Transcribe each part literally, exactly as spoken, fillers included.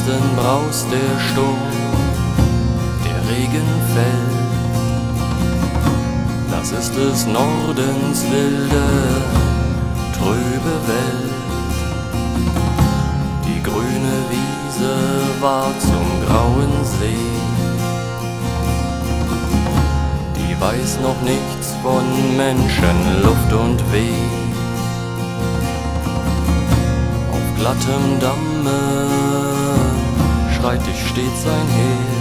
Westen braust der Sturm, der Regen fällt. Das ist des Nordens wilde, trübe Welt. Die grüne Wiese war zum grauen See. Die weiß noch nichts von Menschen, Luft und Weh. Auf glattem Damme schreit dich stets ein Heer.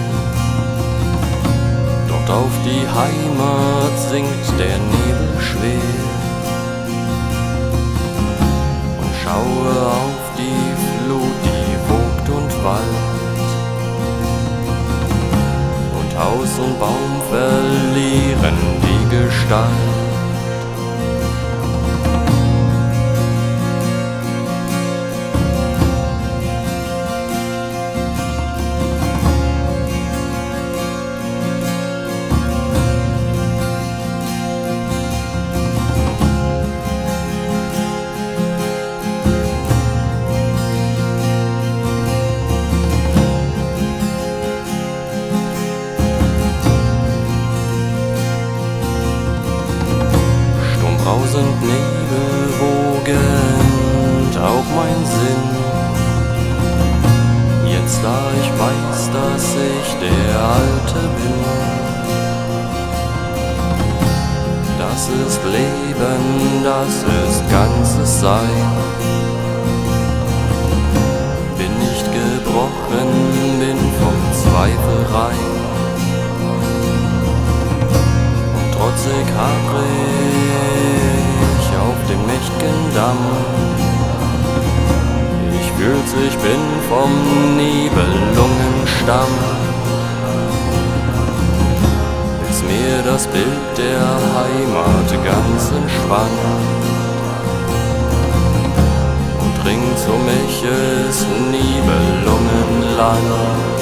Dort auf die Heimat sinkt der Nebel schwer. Und schaue auf die Flut, die wogt und wallt. Und Haus und Baum verlieren die Gestalt. Brausend nebelwogend auch mein Sinn. Jetzt da ich weiß, dass ich der Alte bin. Das ist Leben, das ist ganzes Sein. Bin nicht gebrochen, bin vom Zweifel rein. Und trotzig harre ich auf dem mächt'gen Damm. Ich fühl's, ich bin vom Nibelungenstamm. Bis mir das Bild der Heimat ganz entschwand. Und rings um mich ist Nibelungenland.